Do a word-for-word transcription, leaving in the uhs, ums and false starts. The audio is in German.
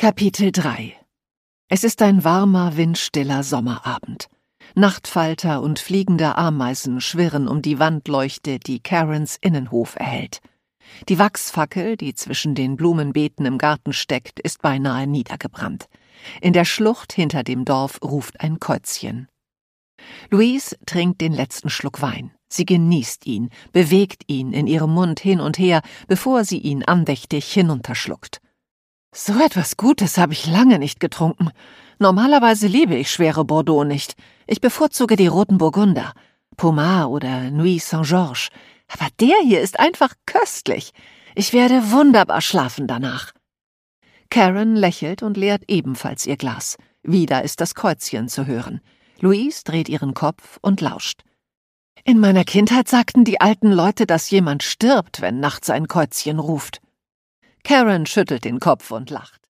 Kapitel drei. Es ist ein warmer, windstiller Sommerabend. Nachtfalter und fliegende Ameisen schwirren um die Wandleuchte, die Karens Innenhof erhellt. Die Wachsfackel, die zwischen den Blumenbeeten im Garten steckt, ist beinahe niedergebrannt. In der Schlucht hinter dem Dorf ruft ein Käuzchen. Louise trinkt den letzten Schluck Wein. Sie genießt ihn, bewegt ihn in ihrem Mund hin und her, bevor sie ihn andächtig hinunterschluckt. »So etwas Gutes habe ich lange nicht getrunken. Normalerweise liebe ich schwere Bordeaux nicht. Ich bevorzuge die roten Burgunder, Pommard oder Nuits Saint-Georges. Aber der hier ist einfach köstlich. Ich werde wunderbar schlafen danach.« Karen lächelt und leert ebenfalls ihr Glas. Wieder ist das Käuzchen zu hören. Louise dreht ihren Kopf und lauscht. »In meiner Kindheit sagten die alten Leute, dass jemand stirbt, wenn nachts ein Käuzchen ruft.« Karen schüttelt den Kopf und lacht.